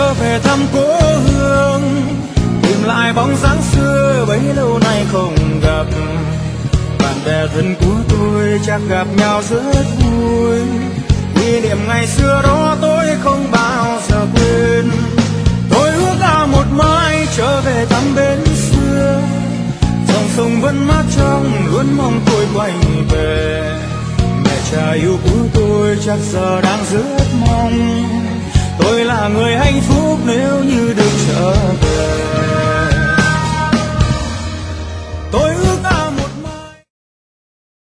trở về thăm cố hương, tìm lại bóng dáng xưa bấy lâu nay không gặp. Bạn bè thân của tôi chắc gặp nhau rất vui, kỷ niệm ngày xưa đó tôi không bao giờ quên. Tôi ước ao một mai trở về thăm bến xưa, dòng sông vẫn mát trong luôn mong tôi quay về. Mẹ cha yêu của tôi chắc giờ đang rất mong tôi là người hạnh phúc